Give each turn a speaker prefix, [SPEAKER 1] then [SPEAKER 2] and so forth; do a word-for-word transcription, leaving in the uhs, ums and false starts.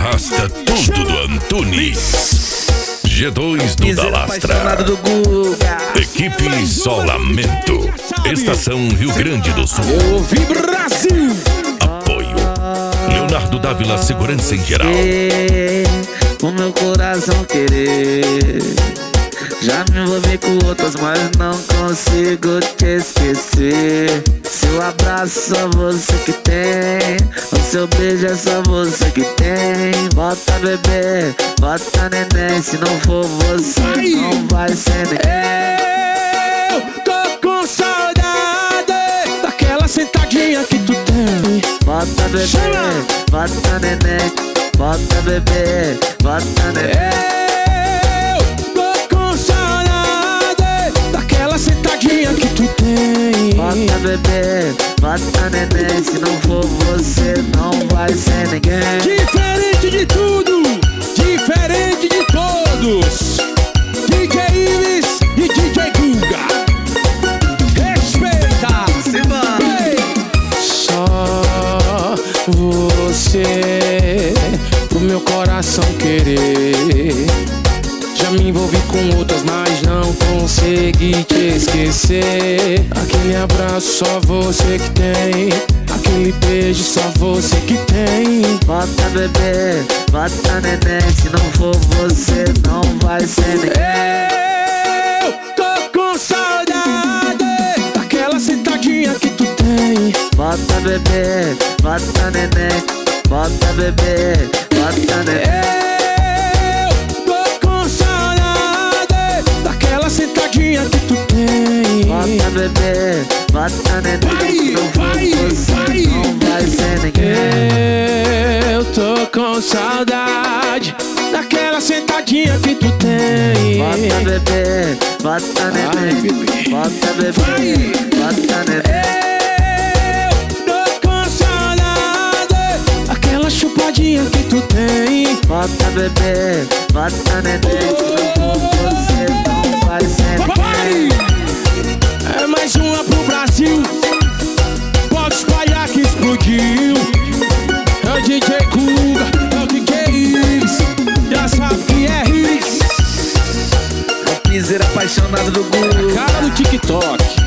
[SPEAKER 1] arrasta tudo do Antunes. G dois do Dalastra.
[SPEAKER 2] Do Guga.
[SPEAKER 1] Equipe Isolamento. Estação Rio Grande do Sul.
[SPEAKER 2] Eu ouvi Brasil.
[SPEAKER 1] Apoio Leonardo Dávila, segurança em geral.
[SPEAKER 2] O meu coração querer. Já me envolvi com outras, mas não consigo te esquecer. Seu abraço só você que tem, o seu beijo é só você que tem. Bota bebê, bota neném, se não for você Ai. não vai ser ninguém.
[SPEAKER 3] Eu tô com saudade daquela sentadinha que tu tem.
[SPEAKER 2] Bota bebê, Chama. bota neném, bota bebê, bota neném.
[SPEAKER 3] Sentadinha que tu tem.
[SPEAKER 2] Bota bebê, bota neném, se não for você não vai ser ninguém.
[SPEAKER 3] Diferente de tudo, diferente de todos, D J Ives e D J Guga. Respeita,
[SPEAKER 2] Simba.
[SPEAKER 3] Só você pro meu coração querer. Já me envolvi com outras, mas não consegui te esquecer. Aquele abraço só você que tem, aquele beijo só você que tem.
[SPEAKER 2] Bota bebê, bota neném, se não for você não vai ser ninguém.
[SPEAKER 3] Eu tô com saudade daquela sentadinha que tu tem.
[SPEAKER 2] Bota bebê, bota neném, bota bebê, bota neném.
[SPEAKER 3] Sentadinha que tu tem.
[SPEAKER 2] Bota bebê, bota neném, não vai, você vai, não vai ser ninguém.
[SPEAKER 3] Eu tô com saudade daquela sentadinha que tu tem.
[SPEAKER 2] Bota bebê, bota neném, bota bebê, bota neném.
[SPEAKER 3] Eu tô com saudade daquela chupadinha que tu tem.
[SPEAKER 2] Bota bebê, bota neném, se não for você não vai ser ninguém.
[SPEAKER 3] É mais uma pro Brasil. Pode espalhar que explodiu. É o D J Guga, é o D J Ives. Já sabe que é Ives.
[SPEAKER 2] É o piseiro apaixonado do Guga.
[SPEAKER 3] Cara do TikTok.